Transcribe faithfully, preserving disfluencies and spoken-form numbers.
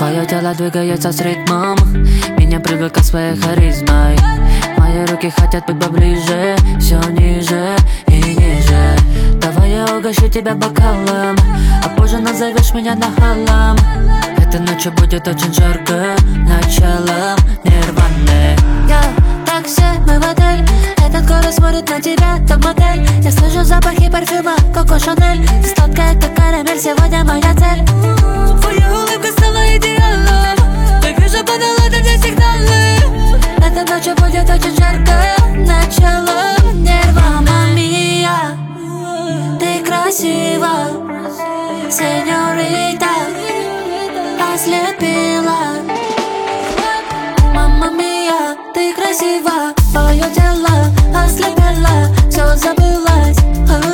Твое тело двигается с ритмом, меня привлекает своей харизмой. Мои руки хотят быть поближе, все ниже и ниже. Давай я угощу тебя бокалом, а позже назовешь меня нахалом. Этой ночью будет очень жарко, начало нирваны. Я такси, мы в отель. Этот город смотрит на тебя, топ-модель. Я слышу запахи парфюма, Коко Шанель. Ты сладкая, как карамель, сегодня моя цель. Твоя улыбка стала идеалом. Baby же подала мне сигналы. Эта ночь будет очень жарко, начало нерва. Мама мия, ты красива, сеньорита, ослепила. Мама мия, ты красива, твое тело ослепело, все забылось.